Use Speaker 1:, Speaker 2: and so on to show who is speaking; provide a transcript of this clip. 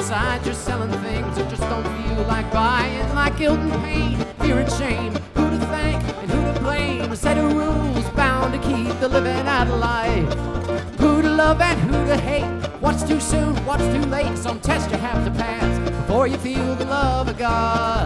Speaker 1: inside you're selling things that just don't feel like buying, like guilt and pain, fear and shame. Who to thank and who to blame? A set of rules bound to keep the living out of life. Who to love and who to hate? What's too soon, what's too late? Some test you have to pass before you feel the love of God.